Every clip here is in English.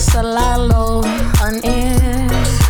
Salalo on air.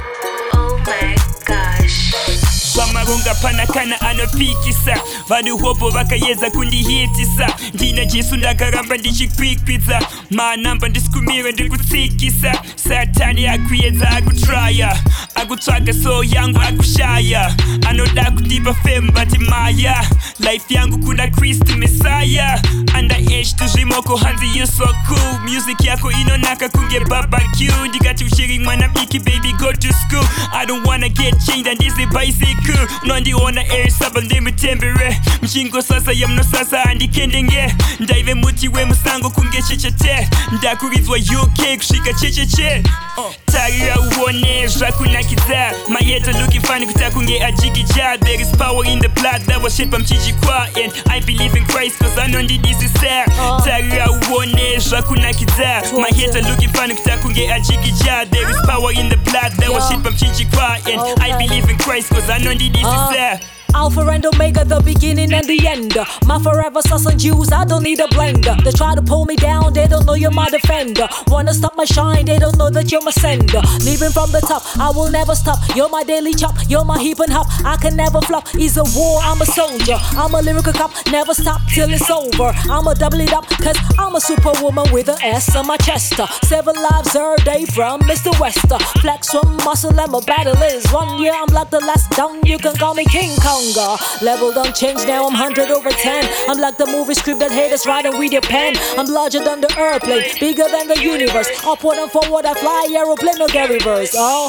Oh my gosh. Vamaronga panakana anopikisa vanhu hopo vakayedza kundihitisa ndina jesu ndakaramba ndichikwikwidza manamba ndisikumire ndikutsikisa satani akuyedza akutraya akutsvaga soul yangu akushaya anoda kutipa fame but maya life yangu kuna Kristu Messiah underage tuzvimoko hanzi you so cool music yako inonaka kunge barbecue ndikati ushiri mwana biki baby go to school I don't wanna get chained and this bicycle unondiona air saba ndimutembere mchingo sasa yamnosasa handikendenge ndaive muti wemusango kunge chechete ndakuridzwa UK kusvika checheche tarira uone zvakunakidza mayeto looking funny kuti akunge ajikija there is power in the blood that was shed pamchijikwa and I believe in Christ cause anondidisisa tarira uone zvakunakidza mayeto looking funny kuti akunge ajikija there is power in the blood that was shed pamchijikwa and I believe in Christ cause anondidisisa Alpha and Omega, the beginning and the end. My forever sus and Jews, I don't need a blender. They try to pull me down, they don't know you're my defender. Wanna stop my shine, they don't know that you're my sender. Leaving from the top, I will never stop. You're my daily chop, you're my heap and hop. I can never flop, it's a war, I'm a soldier. I'm a lyrical cop, never stop till it's over. I'ma double it up, cause I'm a superwoman with an S on my chest. 7 lives a day from Mr. Wester. Flex from muscle and my battle is one. Yeah, I'm like the last done, you can call me King Kong. Level don't change now, I'm 100 over 10. I'm like the movie script that haters writing with your pen. I'm larger than the airplane, bigger than the universe. Upward and forward I fly, aeroplane no get reverse. Oh,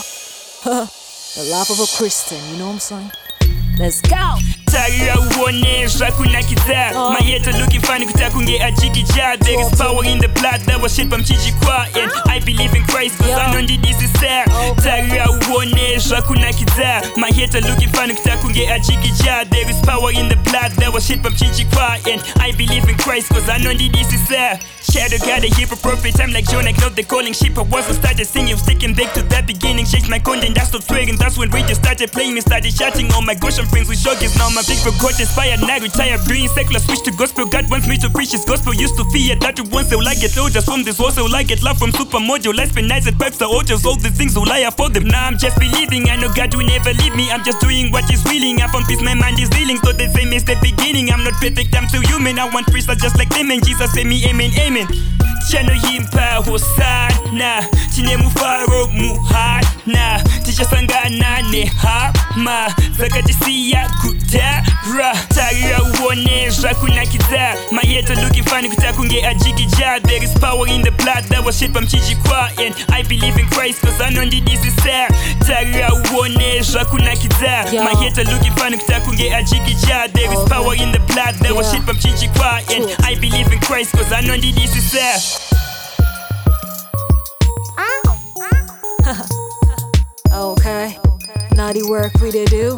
the life of a Christian, you know what I'm saying? Let's go! tarira uone zvakunakidza mayeto looking funny kuti akunge ajikija there is power in the blood that was shed pamchijikwa and I believe in Christ cause anondidisisa tarira uone zvakunakidza mayeto looking funny kuti akunge ajikija there is power in the blood that was shed pamchijikwa and I believe in Christ cause anondidisisa shadow got a hip prophet I'm like Jonah not the calling sheep I wasn't started singing sticking back to that beginning changed my content that's not swearing that's when radio started playing me started shouting oh my gosh I'm friends with shoggies now my big God inspired now retire being secular switch to gospel God wants me to preach his gospel used to fear that you once will I get soldiers from this also will I get love from supermodule let's be nice at pipes the altars all the things will I afford them now I'm just believing I know God will never leave me I'm just doing what he's willing I found peace my mind is healing so the same is the beginning I'm not perfect I'm too human I want priests just like them and Jesus say me amen amen Chano yimpa hosana Chine mufaro muhana Tichasangana nehama Zakatisiya kutara Tarira uone zvakunakidza mayeto looking funny kuti akunge ajikija there is power in the blood that was shed pamchijikwa and I believe in Christ cause anondidisisa tarira uone zvakunakidza mayeto looking funny kuti akunge ajikija there is power in the blood that was shed pamchijikwa and I believe in Christ cause anondidisisa Okay, naughty work we to do.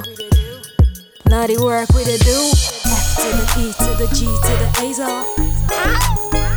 Naughty work we to do. F to the E to the G to the A's all.